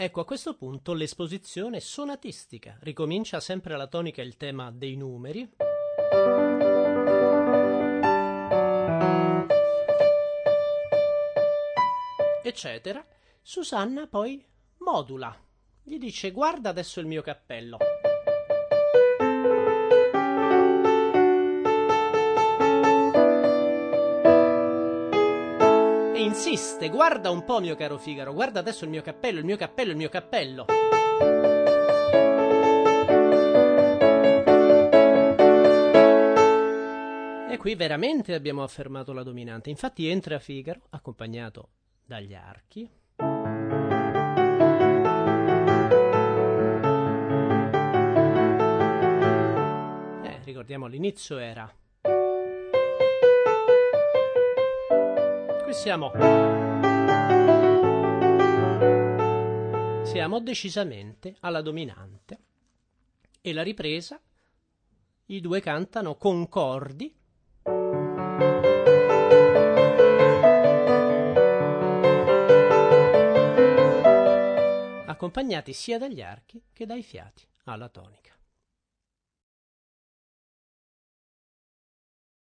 Ecco, a questo punto l'esposizione sonatistica. Ricomincia sempre alla tonica il tema dei numeri. Eccetera. Susanna poi modula. Gli dice: guarda adesso il mio cappello. E insiste: guarda un po', mio caro Figaro, guarda adesso il mio cappello, il mio cappello, il mio cappello. E qui veramente abbiamo affermato la dominante. Infatti entra Figaro, accompagnato dagli archi. Ricordiamo, all'inizio era. Qui siamo decisamente alla dominante. E la ripresa, i due cantano concordi. Accompagnati sia dagli archi che dai fiati alla tonica.